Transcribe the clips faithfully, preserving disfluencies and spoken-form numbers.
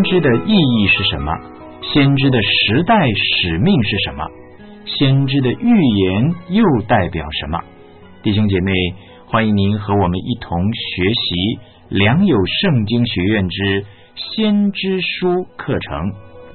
知的意义是什么？先知的时代使命是什么？先知的预言又代表什么？弟兄姐妹，欢迎您和我们一同学习良友圣经学院之先知书课程。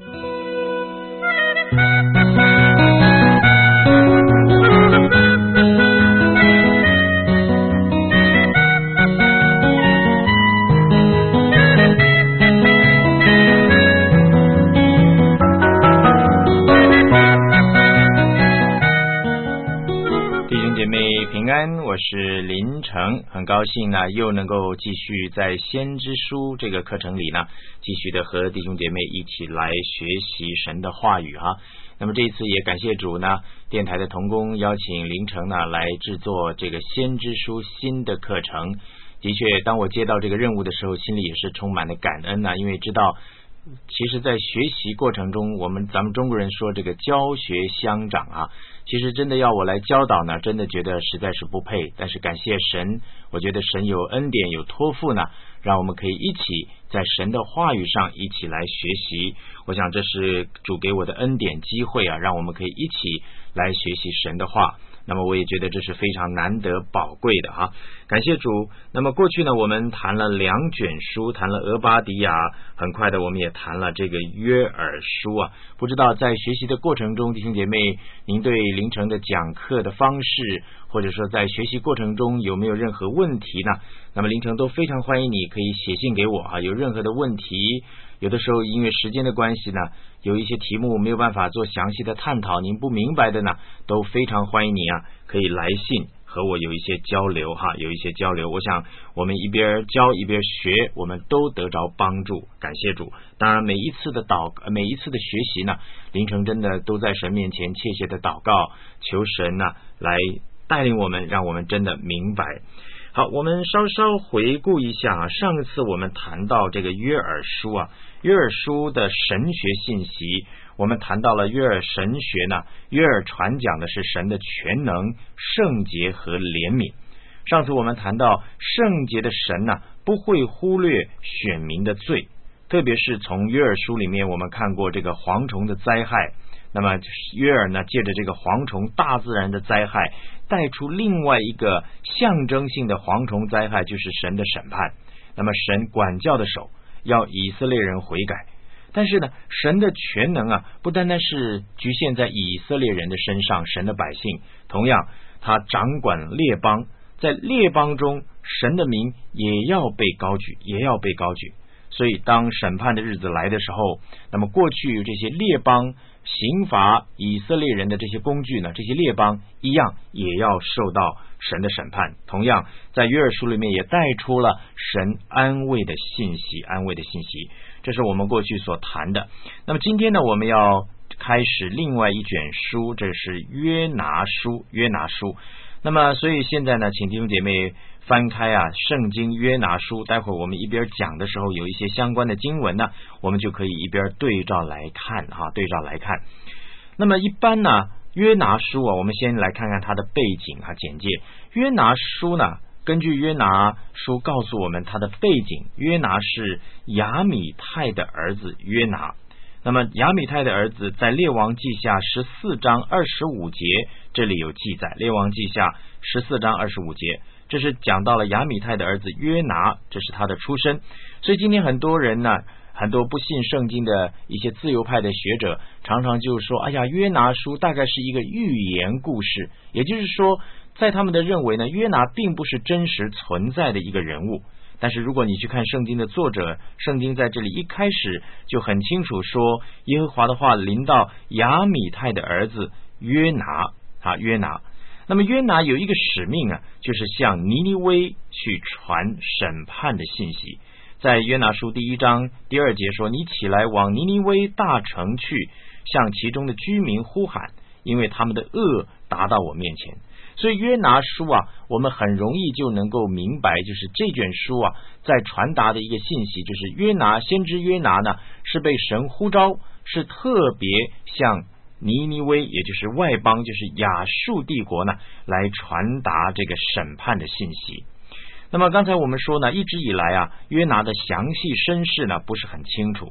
平安，我是林成，很高兴呢，又能够继续在先知书这个课程里呢，继续的和弟兄姐妹一起来学习神的话语哈。那么这一次也感谢主呢，电台的同工邀请林成呢来制作这个先知书新的课程。的确，当我接到这个任务的时候，心里也是充满了感恩呢，因为知道其实在学习过程中，我们咱们中国人说这个教学相长啊，其实真的要我来教导呢，真的觉得实在是不配，但是感谢神，我觉得神有恩典有托付呢，让我们可以一起在神的话语上一起来学习。我想这是主给我的恩典机会啊，让我们可以一起来学习神的话。那么我也觉得这是非常难得宝贵的哈，感谢主。那么过去呢，我们谈了两卷书，谈了俄巴底亚，很快的我们也谈了这个约珥书啊。不知道在学习的过程中，弟兄姐妹，您对林成的讲课的方式，或者说在学习过程中有没有任何问题呢？那么林成都非常欢迎你可以写信给我啊，有任何的问题，有的时候因为时间的关系呢，有一些题目没有办法做详细的探讨，您不明白的呢，都非常欢迎你啊，可以来信和我有一些交流哈，有一些交流。我想我们一边教一边学，我们都得着帮助，感谢主。当然每一次的祷每一次的学习呢，林成真的都在神面前切切的祷告，求神呢来带领我们，让我们真的明白。好，我们稍稍回顾一下啊，上一次我们谈到这个约珥书啊，约珥书的神学信息，我们谈到了约珥神学呢，约珥传讲的是神的全能、圣洁和怜悯。上次我们谈到圣洁的神呢，不会忽略选民的罪，特别是从约珥书里面我们看过这个蝗虫的灾害。那么约珥呢，借着这个蝗虫大自然的灾害，带出另外一个象征性的蝗虫灾害，就是神的审判。那么神管教的手要以色列人悔改，但是呢，神的全能啊，不单单是局限在以色列人的身上，神的百姓，同样他掌管列邦，在列邦中神的名也要被高举，也要被高举。所以当审判的日子来的时候，那么过去这些列邦刑罚以色列人的这些工具呢，这些列邦一样也要受到神的审判。同样在约珥书里面也带出了神安慰的信息，安慰的信息，这是我们过去所谈的。那么今天呢，我们要开始另外一卷书，这是约拿书，约拿书。那么所以现在呢，请弟兄姐妹翻开啊圣经约拿书，待会儿我们一边讲的时候有一些相关的经文呢，我们就可以一边对照来看哈，对照来看。那么一般呢，约拿书啊，我们先来看看它的背景啊简介。约拿书呢，根据约拿书告诉我们它的背景，约拿是亚米太的儿子约拿。那么亚米太的儿子在列王记下十四章二十五节这里有记载，列王记下十四章二十五节，这是讲到了亚米太的儿子约拿，这是他的出身。所以今天很多人呢，很多不信圣经的一些自由派的学者常常就说，哎呀，约拿书大概是一个寓言故事，也就是说在他们的认为呢，约拿并不是真实存在的一个人物。但是如果你去看圣经的作者，圣经在这里一开始就很清楚说，耶和华的话临到亚米太的儿子约拿啊，约拿。那么约拿有一个使命啊，就是向尼尼微去传审判的信息。在约拿书第一章第二节说，你起来往尼尼微大城去，向其中的居民呼喊，因为他们的恶达到我面前。所以约拿书啊，我们很容易就能够明白，就是这卷书啊在传达的一个信息，就是约拿先知约拿呢是被神呼召，是特别向尼尼微，也就是外邦，就是亚述帝国呢来传达这个审判的信息。那么刚才我们说呢，一直以来啊，约拿的详细身世呢不是很清楚。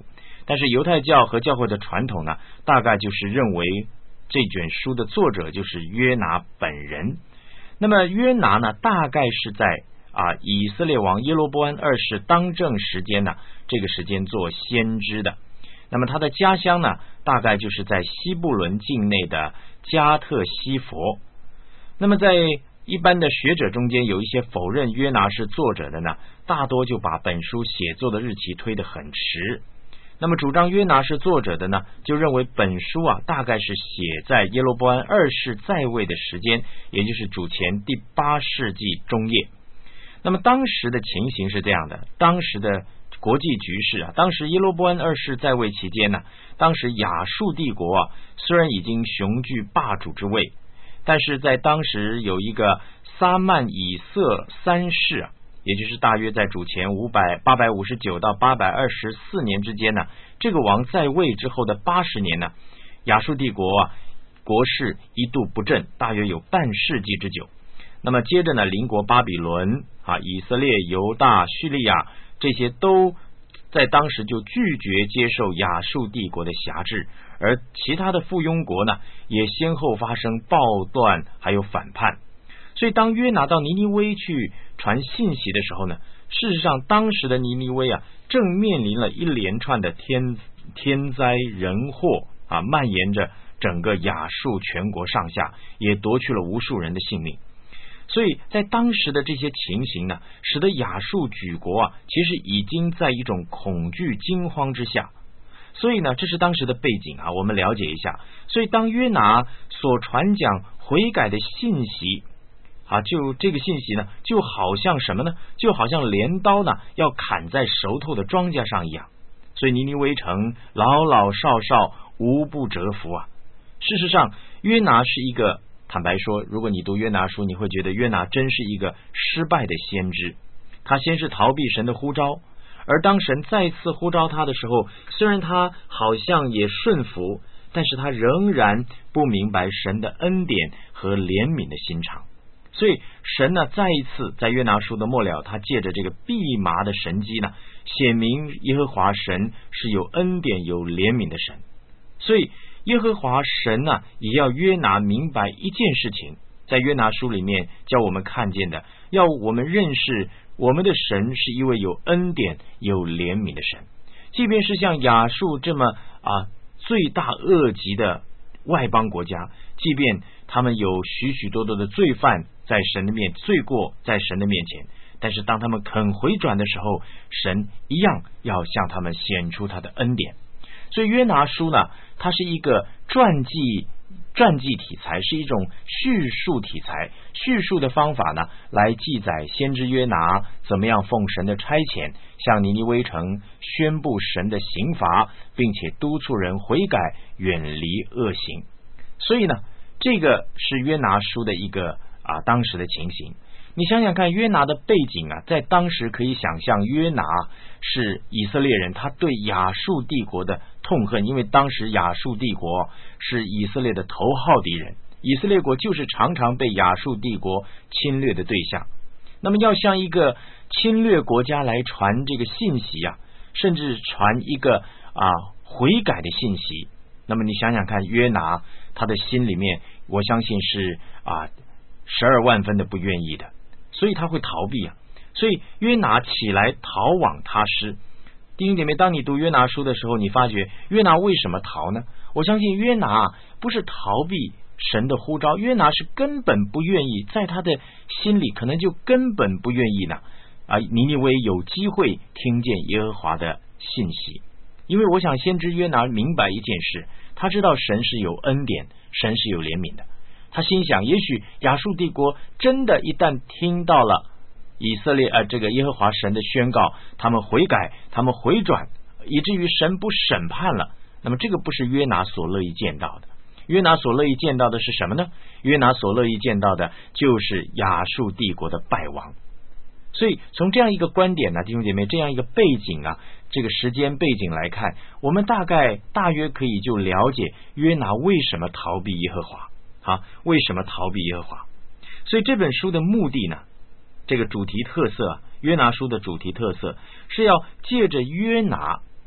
但是犹太教和教会的传统呢，大概就是认为这卷书的作者就是约拿本人。那么约拿呢，大概是在啊以色列王耶罗波安二世当政时间呢，这个时间做先知的。那么他的家乡呢，大概就是在西布伦境内的加特西佛。那么在一般的学者中间，有一些否认约拿是作者的呢，大多就把本书写作的日期推得很迟。那么主张约拿是作者的呢，就认为本书啊大概是写在耶罗波安二世在位的时间，也就是主前第八世纪中叶。那么当时的情形是这样的，当时的国际局势啊，当时耶罗波安二世在位期间呢，当时亚述帝国啊虽然已经雄踞霸主之位，但是在当时有一个撒曼以色三世啊，也就是大约在主前五百八百五十九到八百二十四年之间呢，这个王在位之后的八十年呢，亚述帝国啊国势一度不振，大约有半世纪之久。那么接着呢，邻国巴比伦啊、以色列、犹大、叙利亚这些都在当时就拒绝接受亚述帝国的辖制，而其他的附庸国呢，也先后发生暴乱还有反叛。所以当约拿到尼尼微去传信息的时候呢，事实上当时的尼尼微啊，正面临了一连串的天天灾人祸啊，蔓延着整个亚述全国上下，也夺去了无数人的性命。所以在当时的这些情形呢，使得亚述举国啊，其实已经在一种恐惧惊慌之下。所以呢，这是当时的背景啊，我们了解一下。所以当约拿所传讲悔改的信息啊，就这个信息呢，就好像什么呢？就好像镰刀呢要砍在熟透的庄稼上一样。所以尼尼微城老老少少无不折服啊。事实上，约拿是一个，坦白说，如果你读约拿书，你会觉得约拿真是一个失败的先知。他先是逃避神的呼召，而当神再次呼召他的时候，虽然他好像也顺服，但是他仍然不明白神的恩典和怜悯的心肠。所以神呢，再一次在约拿书的末了，他借着这个蓖麻的神迹呢，显明耶和华神是有恩典有怜悯的神。所以耶和华神呢，也要约拿明白一件事情，在约拿书里面叫我们看见的，要我们认识我们的神是一位有恩典有怜悯的神。即便是像亚述这么啊罪大恶极的外邦国家，即便他们有许许多多的罪犯在神的面罪过在神的面前，但是当他们肯回转的时候，神一样要向他们显出他的恩典。所以约拿书呢，它是一个传记传记题材，是一种叙述题材，叙述的方法呢，来记载先知约拿怎么样奉神的差遣，向尼尼微城宣布神的刑罚，并且督促人悔改，远离恶行。所以呢，这个是约拿书的一个啊当时的情形。你想想看，约拿的背景啊，在当时可以想象，约拿是以色列人他对亚述帝国的痛恨，因为当时亚述帝国是以色列的头号敌人，以色列国就是常常被亚述帝国侵略的对象。那么要向一个侵略国家来传这个信息啊，甚至传一个啊悔改的信息，那么你想想看，约拿他的心里面，我相信是啊十二万分的不愿意的，所以他会逃避啊。所以约拿起来逃往他施。弟兄姐妹，当你读约拿书的时候，你发觉约拿为什么逃呢？我相信约拿不是逃避神的呼召，约拿是根本不愿意，在他的心里可能就根本不愿意呢啊，尼尼微有机会听见耶和华的信息。因为我想先知约拿明白一件事，他知道神是有恩典，神是有怜悯的。他心想，也许亚述帝国真的一旦听到了以色列呃这个耶和华神的宣告，他们悔改，他们回转，以至于神不审判了，那么这个不是约拿所乐意见到的。约拿所乐意见到的是什么呢？约拿所乐意见到的就是亚述帝国的败亡。所以从这样一个观点呢，弟兄姐妹，这样一个背景啊，这个时间背景来看，我们大概大约可以就了解约拿为什么逃避耶和华啊？为什么逃避耶和华？所以这本书的目的呢，这个主题特色，约拿书的主题特色是要借着约拿啊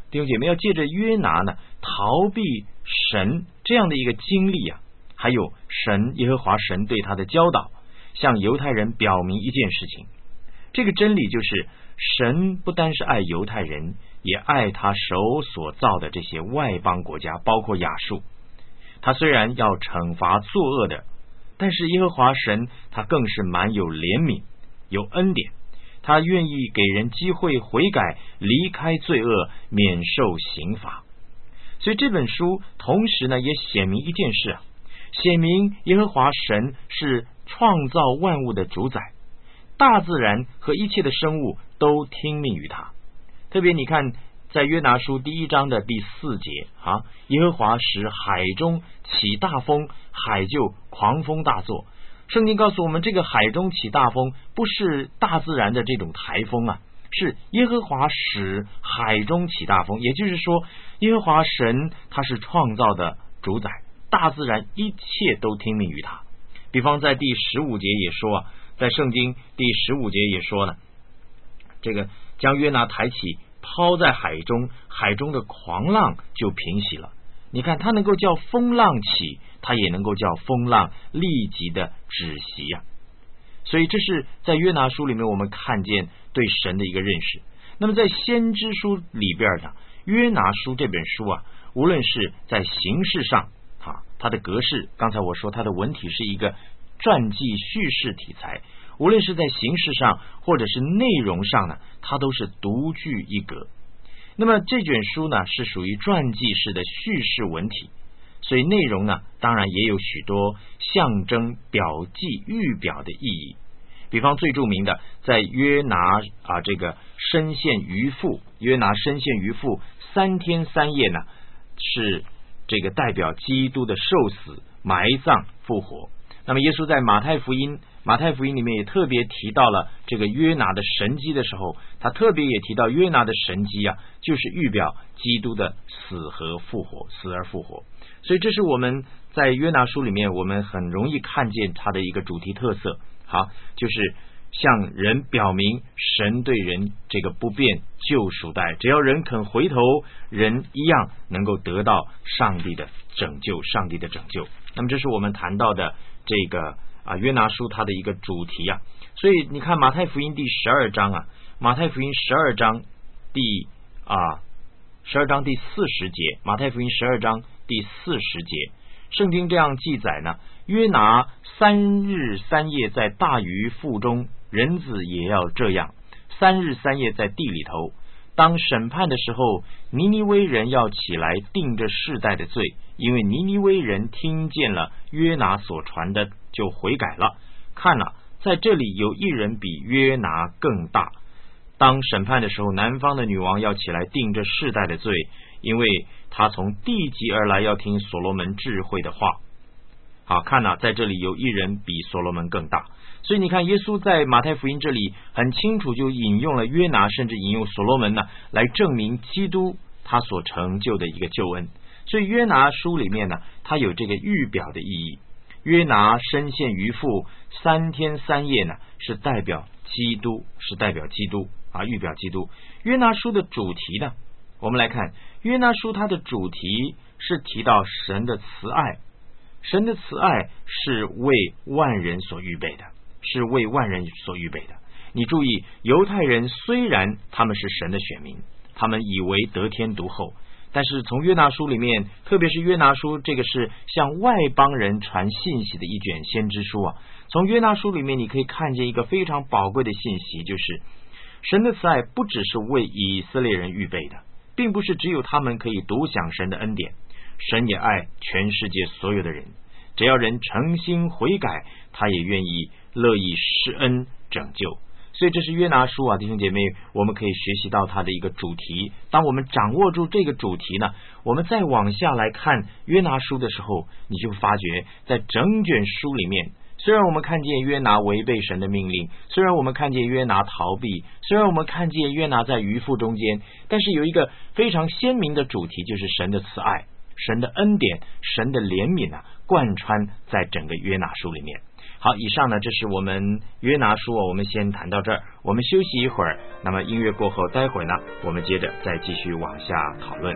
弟兄姐妹要借着约拿呢逃避神这样的一个经历啊，还有神耶和华神对他的教导，向犹太人表明一件事情，这个真理就是神不单是爱犹太人，也爱他手所造的这些外邦国家，包括亚述。他虽然要惩罚作恶的，但是耶和华神他更是满有怜悯有恩典，他愿意给人机会悔改，离开罪恶，免受刑罚。所以这本书同时呢也显明一件事啊，显明耶和华神是创造万物的主宰，大自然和一切的生物都听命于他。特别你看在约拿书第一章的第四节啊，耶和华使海中起大风，海就狂风大作。圣经告诉我们，这个海中起大风不是大自然的这种台风啊，是耶和华使海中起大风，也就是说耶和华神他是创造的主宰，大自然一切都听命于他。比方在第十五节也说啊，在圣经第十五节也说呢，这个将约拿抬起抛在海中，海中的狂浪就平息了。你看他能够叫风浪起，他也能够叫风浪立即的止息啊。所以这是在约拿书里面我们看见对神的一个认识。那么在先知书里边呢，约拿书这本书啊，无论是在形式上啊，它的格式，刚才我说它的文体是一个传记叙事题材，无论是在形式上或者是内容上呢，它都是独具一格。那么这卷书呢是属于传记式的叙事文体，所以内容呢当然也有许多象征、表记、预表的意义。比方最著名的，在约拿啊这个身陷鱼腹，约拿身陷鱼腹三天三夜呢，是这个代表基督的受死、埋葬、复活。那么耶稣在马太福音马太福音里面也特别提到了这个约拿的神迹的时候，他特别也提到约拿的神迹啊，就是预表基督的死和复活，死而复活。所以这是我们在约拿书里面我们很容易看见它的一个主题特色。好，就是向人表明神对人这个不变救赎的爱，只要人肯回头，人一样能够得到上帝的拯救，上帝的拯救。那么这是我们谈到的这个啊约拿书它的一个主题啊。所以你看马太福音第十二章啊，马太福音十二章第啊十二章第四十节，马太福音十二章第四十节，圣经这样记载呢，约拿三日三夜在大鱼腹中，人子也要这样，三日三夜在地里头。当审判的时候，尼尼微人要起来定这世代的罪，因为尼尼微人听见了约拿所传的，就悔改了。看了，在这里有一人比约拿更大。当审判的时候，南方的女王要起来定这世代的罪，因为他从地极而来，要听所罗门智慧的话。好，看了，在这里有一人比所罗门更大。所以你看耶稣在马太福音这里很清楚就引用了约拿，甚至引用所罗门呢，来证明基督他所成就的一个救恩。所以约拿书里面呢，它有这个预表的意义。约拿身陷鱼腹三天三夜呢，是代表基督，是代表基督啊，预表基督。约拿书的主题呢，我们来看约拿书它的主题是提到神的慈爱，神的慈爱是为万人所预备的，是为万人所预备的。你注意，犹太人虽然他们是神的选民，他们以为得天独厚，但是从约拿书里面，特别是约拿书这个是向外邦人传信息的一卷先知书啊，从约拿书里面你可以看见一个非常宝贵的信息，就是神的慈爱不只是为以色列人预备的，并不是只有他们可以独享神的恩典，神也爱全世界所有的人，只要人诚心悔改，他也愿意乐意施恩拯救。所以这是约拿书啊，弟兄姐妹，我们可以学习到它的一个主题。当我们掌握住这个主题呢，我们再往下来看约拿书的时候，你就发觉在整卷书里面，虽然我们看见约拿违背神的命令，虽然我们看见约拿逃避，虽然我们看见约拿在鱼腹中间，但是有一个非常鲜明的主题，就是神的慈爱，神的恩典，神的怜悯啊，贯穿在整个约拿书里面。 好，以上呢，这是我们约拿书，我们先谈到这儿，我们休息一会儿。那么音乐过后，待会儿呢，我们接着再继续往下讨论。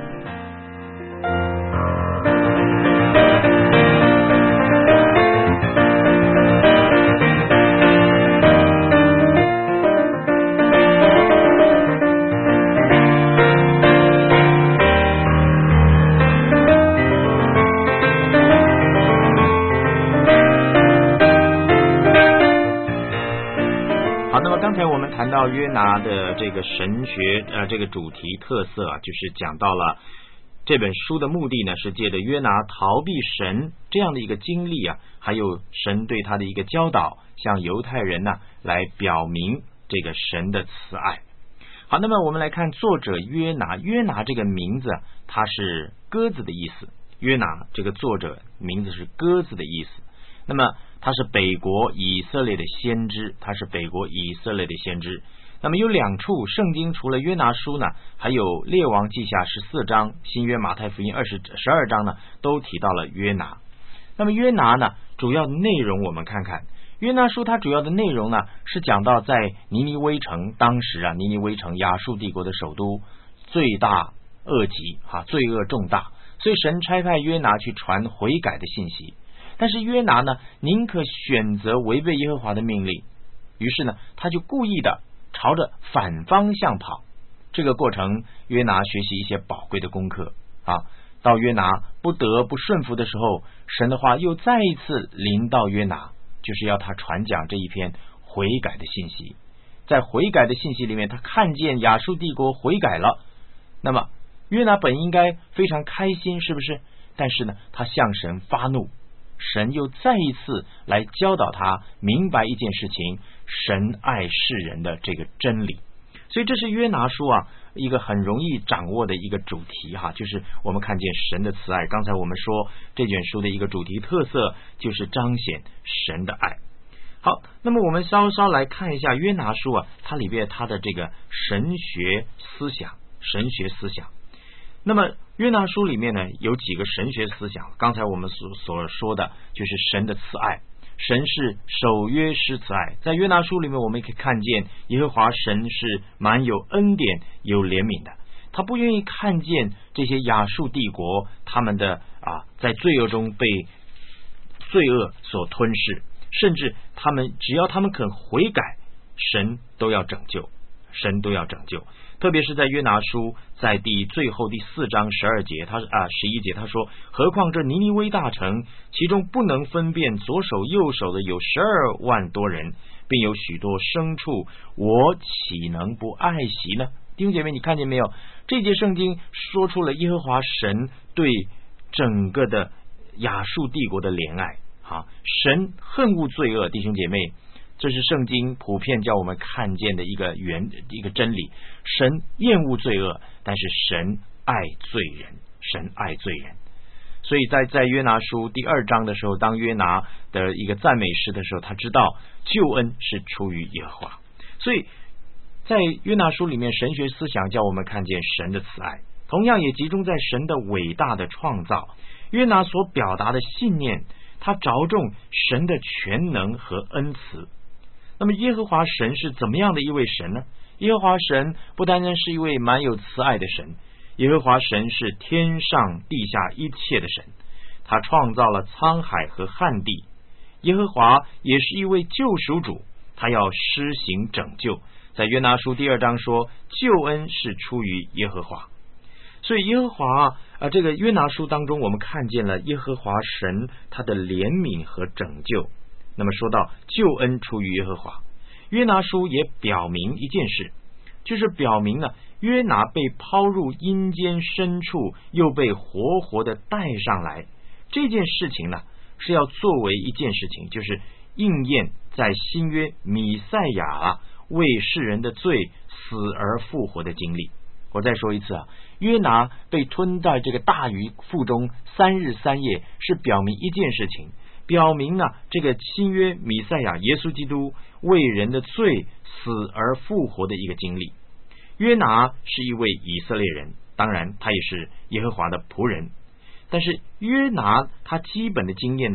刚才我们谈到约拿的这个神学呃这个主题特色啊，就是讲到了这本书的目的呢，是借着约拿逃避神这样的一个经历啊，还有神对他的一个教导，向犹太人呢来表明这个神的慈爱。好，那么我们来看作者约拿，约拿这个名字它是鸽子的意思，约拿这个作者名字是鸽子的意思。那么他是北国以色列的先知，他是北国以色列的先知。那么有两处圣经除了约拿书呢，还有列王记下十四章，新约马太福音二十十二章呢，都提到了约拿。那么约拿呢，主要的内容我们看看，约拿书它主要的内容呢，是讲到在尼尼微城，当时啊尼尼微城亚述帝国的首都，罪大恶极啊，罪恶重大，所以神差派约拿去传悔改的信息。但是约拿呢，宁可选择违背耶和华的命令，于是呢，他就故意的朝着反方向跑。这个过程，约拿学习一些宝贵的功课啊。到约拿不得不顺服的时候，神的话又再一次临到约拿，就是要他传讲这一篇悔改的信息。在悔改的信息里面，他看见亚述帝国悔改了，那么约拿本应该非常开心，是不是？但是呢，他向神发怒。神又再一次来教导他明白一件事情，神爱世人的这个真理。所以这是约拿书啊一个很容易掌握的一个主题哈，就是我们看见神的慈爱。刚才我们说这卷书的一个主题特色就是彰显神的爱。好，那么我们稍稍来看一下约拿书啊，它里边它的这个神学思想，神学思想。那么约拿书里面呢，有几个神学思想，刚才我们所所说的就是神的慈爱，神是守约施慈爱。在约拿书里面，我们可以看见耶和华神是蛮有恩典有怜悯的，他不愿意看见这些亚述帝国他们的啊在罪恶中被罪恶所吞噬，甚至他们只要他们肯悔改，神都要拯救，神都要拯救。特别是在约拿书在第最后第四章十二节，他啊十一节他说，何况这尼尼微大城，其中不能分辨左手右手的有十二万多人，并有许多牲畜，我岂能不爱惜呢？弟兄姐妹，你看见没有？这节圣经说出了耶和华神对整个的亚述帝国的怜爱啊，神恨恶罪恶。弟兄姐妹，这是圣经普遍叫我们看见的一个原一个真理，神厌恶罪恶，但是神爱罪人，神爱罪人。所以在在约拿书第二章的时候，当约拿的一个赞美诗的时候，他知道救恩是出于耶和华。所以在约拿书里面，神学思想叫我们看见神的慈爱，同样也集中在神的伟大的创造。约拿所表达的信念，他着重神的全能和恩慈。那么耶和华神是怎么样的一位神呢？耶和华神不单单是一位蛮有慈爱的神，耶和华神是天上地下一切的神，他创造了沧海和旱地。耶和华也是一位救赎主，他要施行拯救。在约拿书第二章说，救恩是出于耶和华。所以耶和华啊，这个约拿书当中，我们看见了耶和华神他的怜悯和拯救。那么说到救恩出于耶和华，约拿书也表明一件事，就是表明了约拿被抛入阴间深处，又被活活的带上来。这件事情呢，是要作为一件事情，就是应验在新约弥赛亚为世人的罪死而复活的经历。我再说一次啊，约拿被吞在这个大鱼腹中三日三夜，是表明一件事情，表明啊，这个新约弥赛亚耶稣基督为人的罪死而复活的一个经历。约拿是一位以色列人，当然他也是耶和华的仆人，但是约拿他基本的经验呢，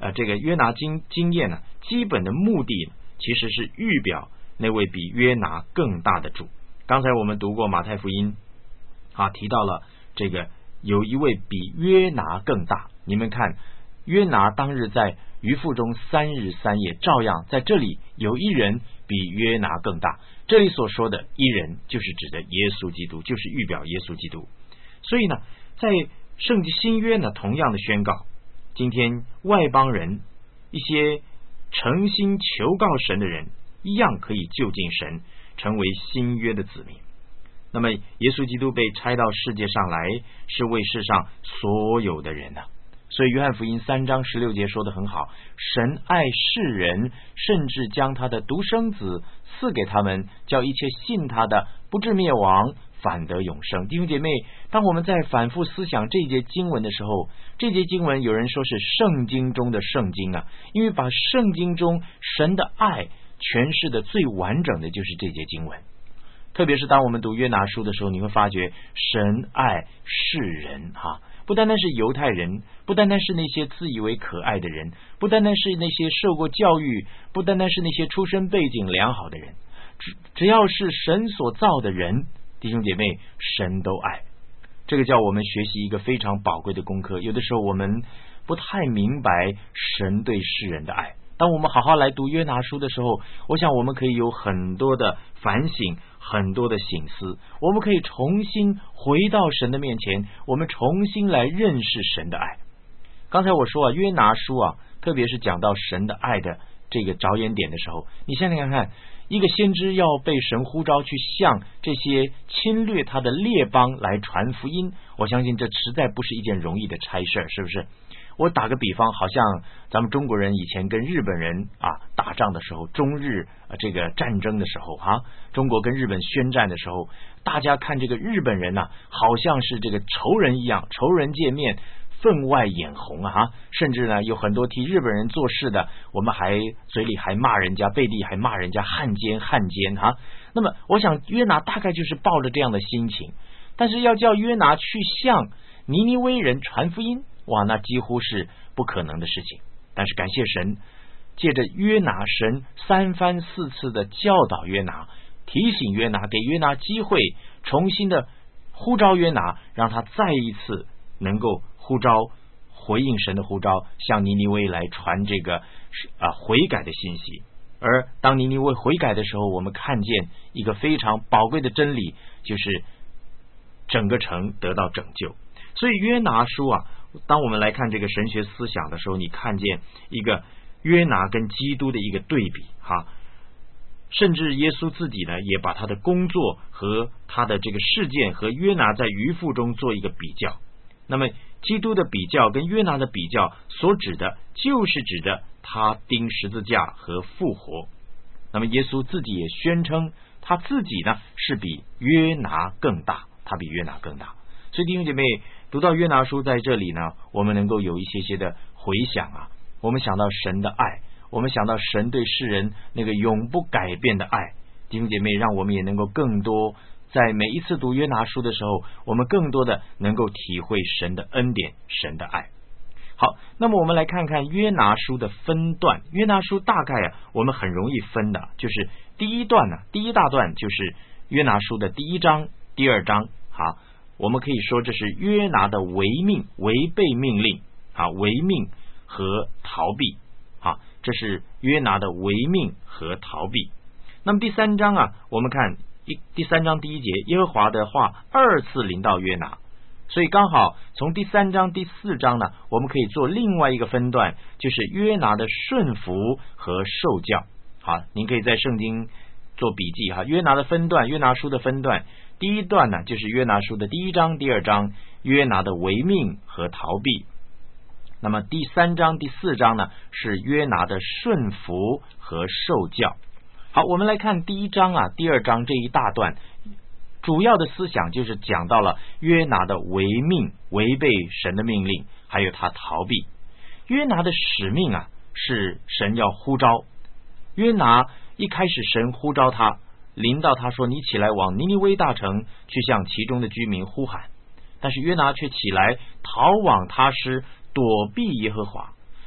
呃这个约拿经经验呢，基本的目的其实是预表那位比约拿更大的主。刚才我们读过马太福音啊，提到了这个有一位比约拿更大。你们看，约拿当日在鱼腹中三日三夜，照样在这里有一人比约拿更大。这里所说的一人就是指的耶稣基督，就是预表耶稣基督。所以呢，在圣经新约呢，同样的宣告，今天外邦人一些诚心求告神的人，一样可以就近神，成为新约的子民。那么耶稣基督被差到世界上来，是为世上所有的人啊。所以约翰福音三章十六节说得很好，神爱世人，甚至将他的独生子赐给他们，叫一切信他的不至灭亡，反得永生。弟兄姐妹，当我们在反复思想这一节经文的时候，这节经文有人说是圣经中的圣经啊，因为把圣经中神的爱诠释的最完整的就是这节经文。特别是当我们读约拿书的时候，你会发觉神爱世人哈、啊，不单单是犹太人，不单单是那些自以为可爱的人，不单单是那些受过教育，不单单是那些出身背景良好的人，只只要是神所造的人，弟兄姐妹，神都爱。这个叫我们学习一个非常宝贵的功课。有的时候我们不太明白神对世人的爱，当我们好好来读约拿书的时候，我想我们可以有很多的反省，很多的省思，我们可以重新回到神的面前，我们重新来认识神的爱。刚才我说啊，约拿书啊，特别是讲到神的爱的这个着眼点的时候，你想想看，一个先知要被神呼召去向这些侵略他的列邦来传福音，我相信这实在不是一件容易的差事，是不是？我打个比方，好像咱们中国人以前跟日本人啊打仗的时候，中日、啊、这个战争的时候啊，中国跟日本宣战的时候，大家看这个日本人呢、啊，好像是这个仇人一样，仇人见面分外眼红啊，甚至呢有很多替日本人做事的，我们还嘴里还骂人家，背地还骂人家汉奸汉奸哈。那么我想约拿大概就是抱着这样的心情，但是要叫约拿去向尼尼微人传福音，哇，那几乎是不可能的事情。但是感谢神，借着约拿，神三番四次的教导约拿，提醒约拿，给约拿机会，重新的呼召约拿，让他再一次能够呼召回应神的呼召，向尼尼微来传这个啊悔改的信息。而当尼尼微悔改的时候，我们看见一个非常宝贵的真理，就是整个城得到拯救。所以约拿书啊，当我们来看这个神学思想的时候，你看见一个约拿跟基督的一个对比哈，甚至耶稣自己呢，也把他的工作和他的这个事件和约拿在鱼腹中做一个比较。那么基督的比较跟约拿的比较所指的就是指的他钉十字架和复活。那么耶稣自己也宣称他自己呢是比约拿更大，他比约拿更大。所以弟兄姐妹，读到约拿书在这里呢，我们能够有一些些的回想啊，我们想到神的爱，我们想到神对世人那个永不改变的爱。弟兄姐妹，让我们也能够更多在每一次读约拿书的时候，我们更多的能够体会神的恩典，神的爱。好，那么我们来看看约拿书的分段。约拿书大概啊，我们很容易分的，就是第一段呢、啊，第一大段就是约拿书的第一章、第二章。好，我们可以说这是约拿的违命、违背命令啊，违命和逃避啊，这是约拿的违命和逃避。那么第三章啊，我们看一第三章第一节，耶和华的话二次临到约拿，所以刚好从第三章第四章呢，我们可以做另外一个分段，就是约拿的顺服和受教。好，您可以在圣经做笔记哈，约拿的分段，约拿书的分段。第一段呢，就是约拿书的第一章、第二章，约拿的违命和逃避。那么第三章、第四章呢，是约拿的顺服和受教。好，我们来看第一章啊、第二章这一大段，主要的思想就是讲到了约拿的违命、违背神的命令，还有他逃避。约拿的使命啊，是神要呼召。约拿一开始神呼召他，临到他说，你起来往尼尼微大城去向其中的居民呼喊。但是约拿却起来逃往他施，躲避耶和华。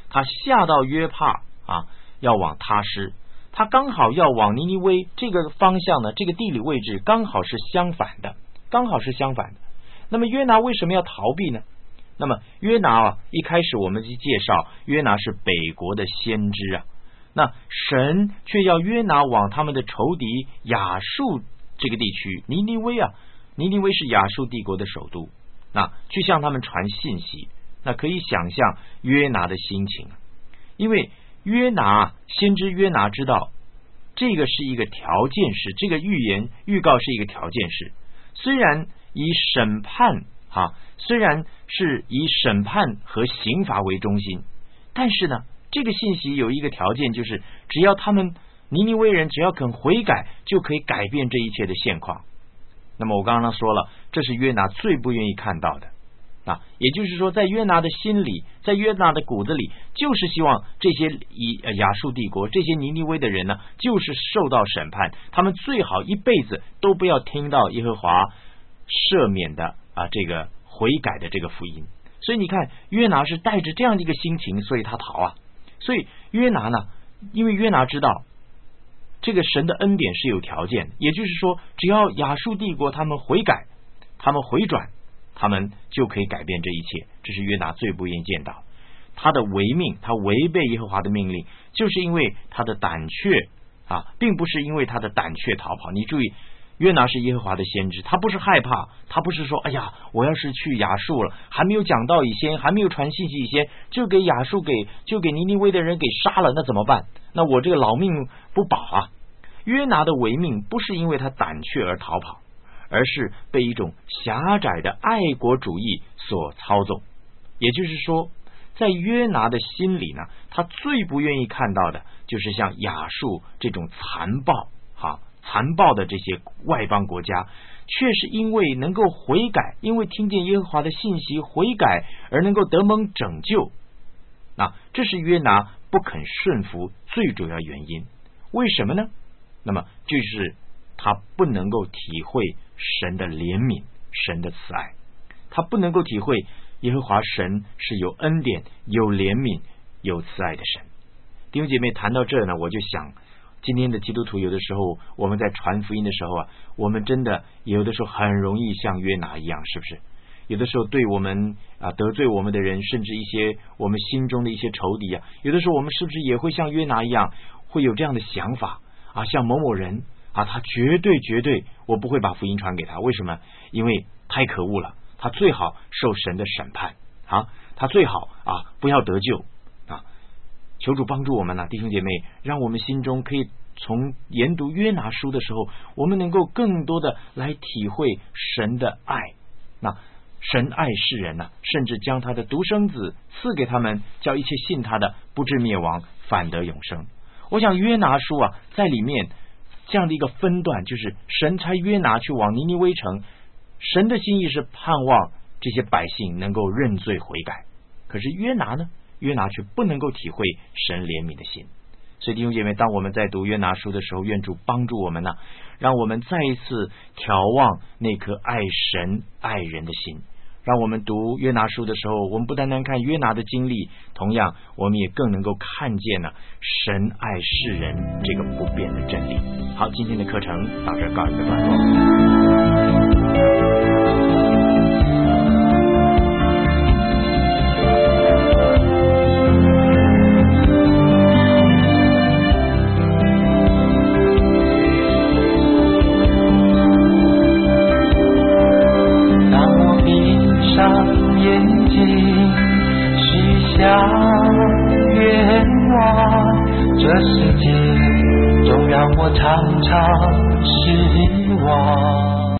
他下到约帕啊，要往他施，他刚好要往尼尼微，这个方向呢，这个地理位置刚好是相反的，刚好是相反的。那么约拿为什么要逃避呢？那么约拿啊，一开始我们就介绍约拿是北国的先知啊，那神却要约拿往他们的仇敌亚述这个地区，尼尼微啊，尼尼微是亚述帝国的首都，那去向他们传信息。那可以想象约拿的心情，因为约拿先知约拿知道这个是一个条件式，这个预言预告是一个条件式，虽然以审判啊，虽然是以审判和刑罚为中心，但是呢，这个信息有一个条件，就是只要他们尼尼微人只要肯悔改，就可以改变这一切的现况。那么我刚刚说了，这是约拿最不愿意看到的啊，也就是说，在约拿的心里，在约拿的骨子里，就是希望这些以亚述帝国这些尼尼微的人呢，就是受到审判，他们最好一辈子都不要听到耶和华赦免的啊这个悔改的这个福音。所以你看，约拿是带着这样的一个心情，所以他逃啊。所以约拿呢，因为约拿知道这个神的恩典是有条件，也就是说，只要亚述帝国他们悔改，他们回转，他们就可以改变这一切。这是约拿最不愿意见到。他的违命，他违背耶和华的命令，就是因为他的胆怯啊，并不是因为他的胆怯逃跑。你注意，约拿是耶和华的先知，他不是害怕，他不是说哎呀，我要是去亚述了，还没有讲道以先，还没有传信息以先，就给亚述给就给尼尼微的人给杀了，那怎么办？那我这个老命不保啊。约拿的违命不是因为他胆怯而逃跑，而是被一种狭窄的爱国主义所操纵。也就是说，在约拿的心里呢，他最不愿意看到的就是像亚述这种残暴哈残暴的这些外邦国家，却是因为能够悔改，因为听见耶和华的信息悔改而能够得蒙拯救。那这是约拿不肯顺服最主要原因。为什么呢？那么就是他不能够体会神的怜悯，神的慈爱，他不能够体会耶和华神是有恩典、有怜悯、有慈爱的神。弟兄姐妹，谈到这呢，我就想今天的基督徒有的时候我们在传福音的时候啊，我们真的有的时候很容易像约拿一样，是不是？有的时候对我们啊得罪我们的人，甚至一些我们心中的一些仇敌啊，有的时候我们是不是也会像约拿一样，会有这样的想法啊？像某某人啊，他绝对绝对我不会把福音传给他，为什么？因为太可恶了，他最好受神的审判啊，他最好啊不要得救啊。求主帮助我们呢、啊，弟兄姐妹，让我们心中可以从研读约拿书的时候，我们能够更多的来体会神的爱。那神爱世人呢、啊，甚至将他的独生子赐给他们，叫一切信他的不至灭亡，反得永生。我想约拿书啊，在里面这样的一个分段，就是神差约拿去往尼尼微城，神的心意是盼望这些百姓能够认罪悔改。可是约拿呢，约拿却不能够体会神怜悯的心。所以弟兄姐妹，当我们在读约拿书的时候，愿主帮助我们呢、啊，让我们再一次眺望那颗爱神爱人的心。让我们读约拿书的时候，我们不单单看约拿的经历，同样我们也更能够看见了神爱世人这个不变的真理。好，今天的课程到这儿告一个段落。 这世界总让我常常失望。